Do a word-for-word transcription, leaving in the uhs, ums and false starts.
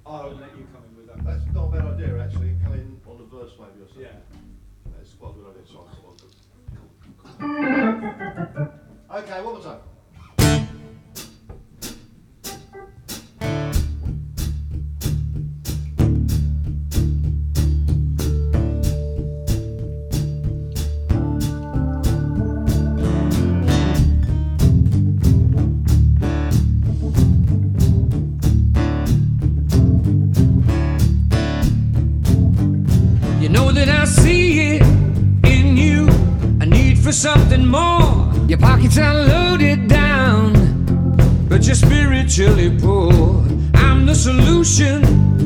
Oh, and let you come in with that. That's not a bad idea, actually. Come in on the verse, maybe, or something. Yeah. That's quite a good idea. Sorry, okay, one more time. You know that I see it in you, a need for something more. Your pockets are loaded down, but you're spiritually poor. I'm the solution